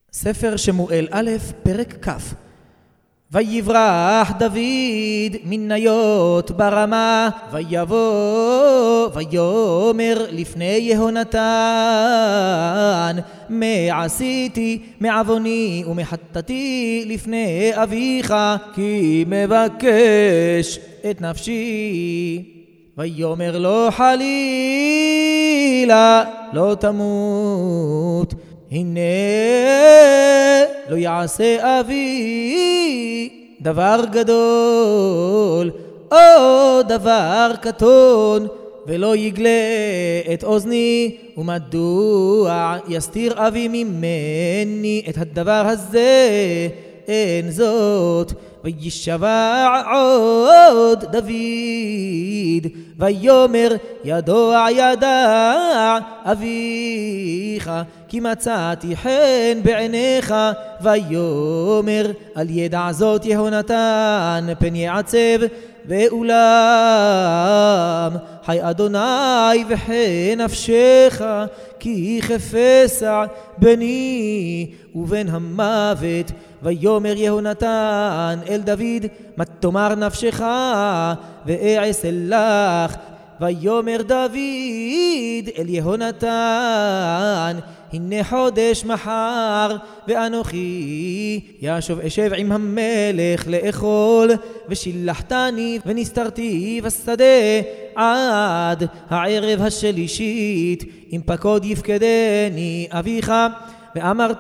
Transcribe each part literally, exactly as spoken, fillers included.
ספר שמואל א', פרק כ'. ויברח דוד מניות ברמה, ויבוא ויאמר לפני יהונתן, מה עשיתי מעווני ומחטאתי לפני אביך, כי מבקש את נפשי. ויאמר לו, חלילה לא תמות, הנה לא יעשה אבי דבר גדול או דבר קטון, ולא יגלה את אוזני, ומדוע יסתיר אבי ממני את הדבר הזה? אין זאת. וישבע עוד דוד ויאמר, ידוע ידע אביך, כי מצאתי חן בעיניך. ויאמר, אל ידע זאת יהונתן פן יעצב, ואולם חי אדוני וחי נפשך, כי כפסע ביני ובין המוות. ויאמר יהונתן אל דוד, מה תאמר נפשך ואעשה לך? ויאמר דוד אל יהונתן, הנה חודש מחר, ואנוכי ישוב אשב עם המלך לאכול, ושילחתני ונסתרתי בשדה עד הערב השלישית, אם פקוד יפקדני אביך. ואמרת,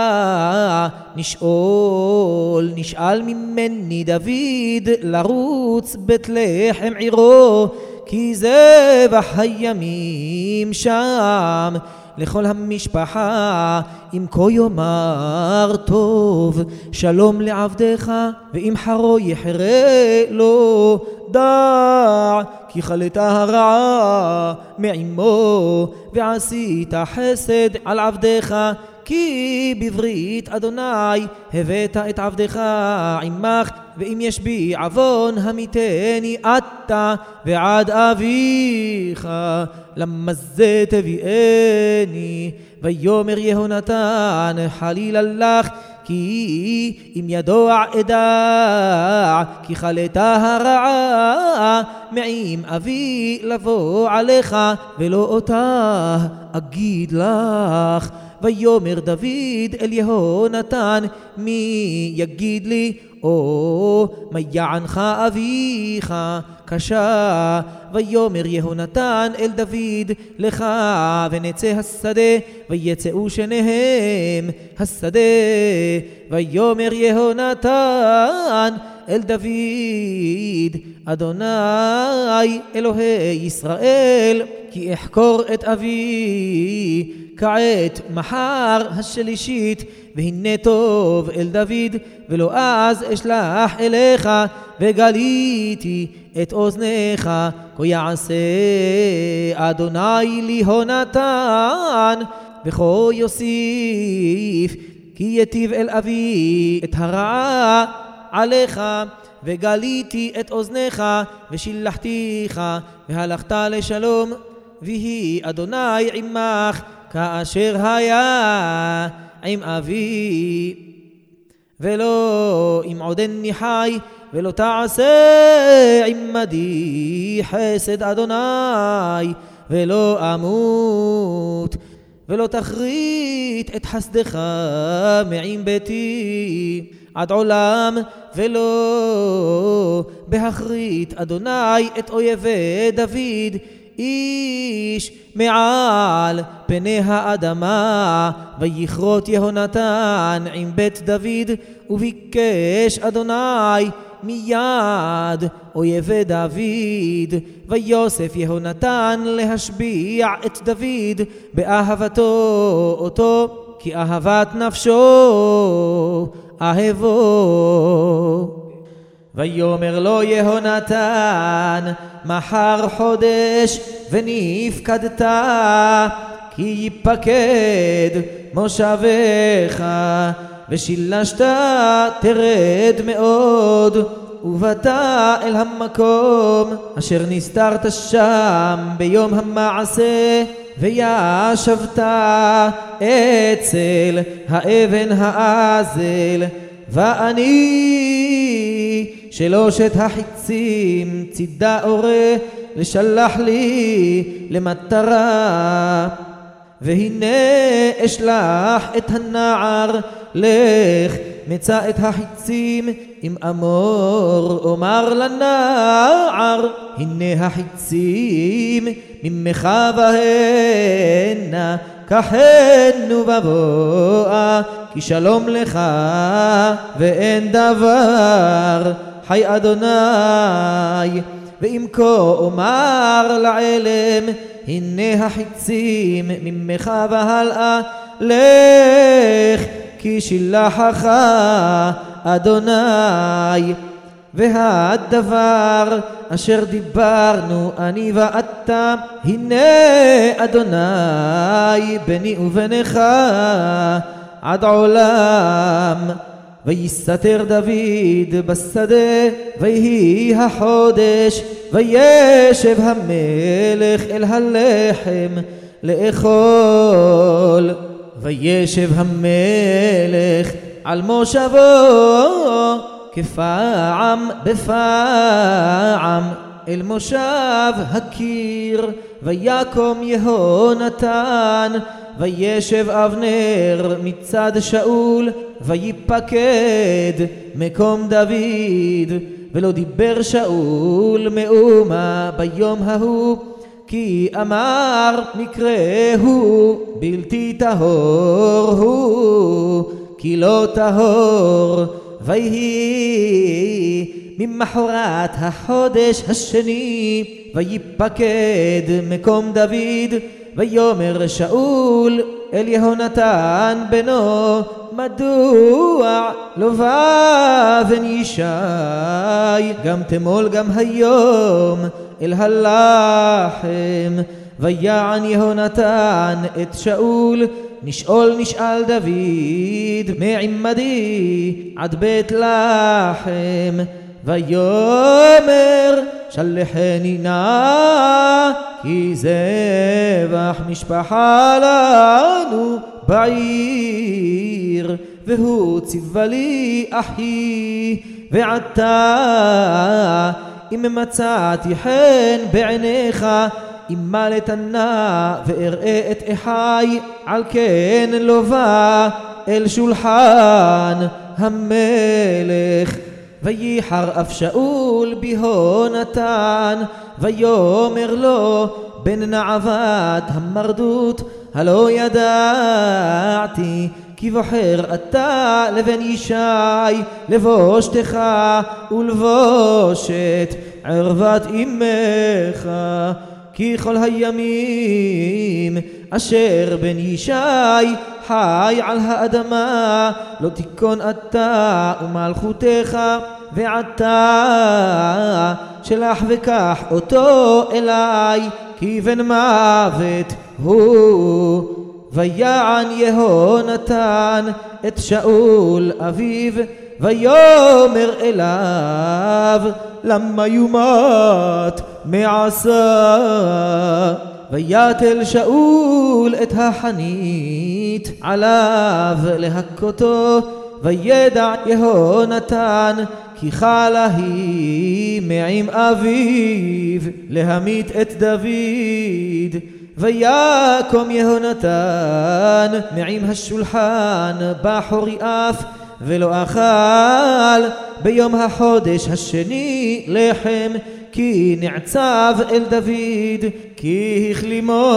נשאול נשאל ממני דוד לרוץ בית לחם עירו, כי זבח הימים שם לכל המשפחה. אם כה יאמר טוב שלום לעבדך, ואם חרו יחרה לו, דע כי חלתה הרעה מעמו, ועשית חסד על עבדך, כי בברית אדוני הבאת את עבדך עמך. ואם יש בי עוון המיתני אתה ועד אביך, למה זה תביאני? ויאמר יהונתן, חלילה לך, כי אם ידוע אדע כי חלתה הרעה מעם אבי לבוא עליך, ולא אותה אגיד לך. ויאמר דוד אל יהונתן, מי יגיד לי או מה יענך אביך קשה? ויאמר יהונתן אל דוד, לך ונצא השדה. ויצאו שניהם השדה. ויאמר יהונתן אל דוד, אדוני אלוהי ישראל, כי אחקור את אבי כעת מחר השלישית, והנה טוב אל דוד, ולא אז אשלח אליך, וגליתי את אוזניך. כה יעשה אדוני ליהונתן, וכה יוסיף, כי יטיב אל אבי את הרעה עליך, וגליתי את אוזניך, ושילחתיך, והלכת לשלום, ויהי אדוני עמך, כאשר היה עם אבי. ולא אם עודני חי, ולא תעשה עמדי חסד אדוני, ולא אמות, ולא תכרית את חסדך מעם ביתי עד עולם, ולא בהכרית אדוני את אויבי דוד איש מעל פני האדמה. ויכרות יהונתן עם בית דוד, וביקש אדוני מיד אויבי דוד. ויוסף יהונתן להשביע את דוד באהבתו אותו, כי אהבת נפשו אהבו. ויאמר לו יהונתן, מחר חודש ונפקדת, כי ייפקד מושבך, ושילשת תרד מאוד, ובאת אל המקום אשר נסתרת שם ביום המעשה, וישבת אצל האבן האזל, ואני שלושת החיצים צידה אורה לשלח לי למטרה. והנה אשלח את הנער, לך מצא את החיצים, אם אמור אומר לנער, הנה החיצים ממך והנה, קחנו בבואה, כי שלום לך ואין דבר, חי אדוני. ואם כה אומר לעלם, הנה החיצים ממך והלאה, לך כי שילחך אדוני. והדבר אשר דיברנו אני ואתה, הנה אדוני ביני ובינך עד עולם. ויסתתר דוד בשדה, ויהי החודש, וישב המלך אל הלחם לאכול. וישב המלך על מושבו כפעם בפעם אל מושב הקיר. ויקום יהונתן וישב אבנר מצד שאול, ויפקד מקום דוד. ולא דיבר שאול מאומה ביום ההוא, כי אמר מקרה הוא בלתי טהור הוא, כי לא טהור. ויהי ממחרת החודש השני, ויפקד מקום דוד. ויאמר שאול אל יהונתן בנו, מדוע לא בא בן ישי גם תמול גם היום אל הלחם? ויען יהונתן את שאול, נשאול נשאל דוד מעמדי עד בית לחם. ויאמר שלחני נא, כי זבח משפחה לנו בעיר. והוא ציווה לי אחי, ועתה אם מצאתי חן בעיניך, אמלת נא ואראה את אחי, על כן לא בא אל שולחן המלך. וייחר אף שאול ביהונתן, ויאמר לו בן נעבת המרדות, הלא ידעתי כי בוחר אתה לבן ישי לבושתך ולבושת ערוות אמך. כי כל הימים אשר בן ישי חי על האדמה, לא תיכון אתה ומלכותך. ועתה שלח וקח אותו אליי, כי בן מוות הוא. ויען יהונתן את שאול אביו, ויאמר אליו, למה יומת מעשה? ויתל שאול את החנית עליו להכותו. וידע יהונתן כי חלה היא מעם אביו להמית את דוד. ויקום יהונתן מעם השולחן בחורי אף, ולא אכל ביום החודש השני לחם, כי נעצב אל דוד, כי החלימו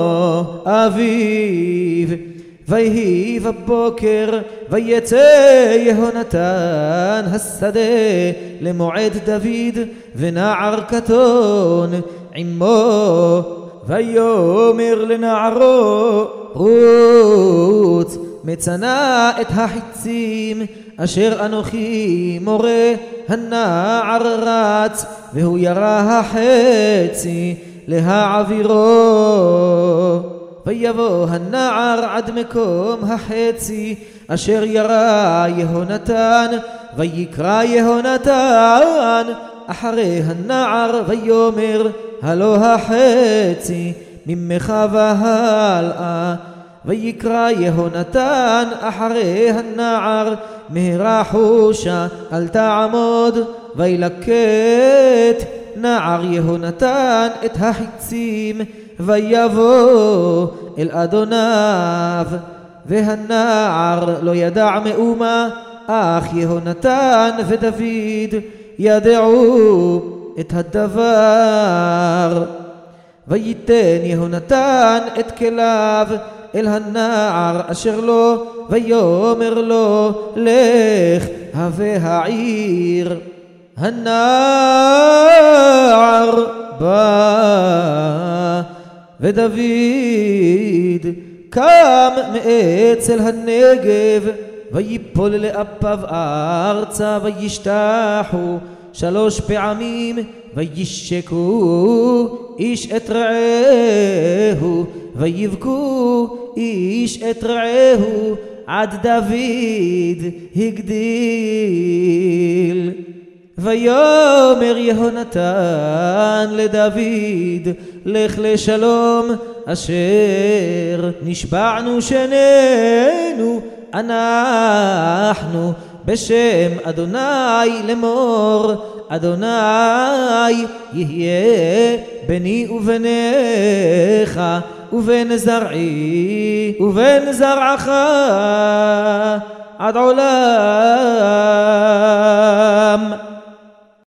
אביו. ויהי בבוקר, ויצא יהונתן השדה למועד דוד, ונער קטון עמו. ויאמר לנערו, רוץ מצנע את החיצים אשר אנוכי מורה. הנער רץ, והוא ירה החצי להעבירו. ויבוא הנער עד מקום החצי אשר ירה יהונתן, ויקרא יהונתן אחרי הנער ויאמר, הלא החצי ממך והלאה. ויקרא יהונתן אחרי הנער, מהרה חושה אל תעמוד. וילקט נער יהונתן את החיצים, ויבוא אל אדוניו. והנער לא ידע מאומה, אך יהונתן ודוד ידעו את הדבר. וייתן יהונתן את כליו אל הנער אשר לו, ויאמר לו לך הווה העיר. הנער בא, ודוד קם מאצל הנגב, ויפול לאפיו ארצה, וישתחו שלוש פעמים, וישקו איש את רעהו, ויבכו איש את רעהו, עד דוד הגדיל. ויאמר יהונתן לדוד לך לשלום, אשר נשבענו שנינו אנחנו בשם אדוני לאמור, אדוני יהיה ביני וביניך ובין זרעי ובין זרעך עד עולם.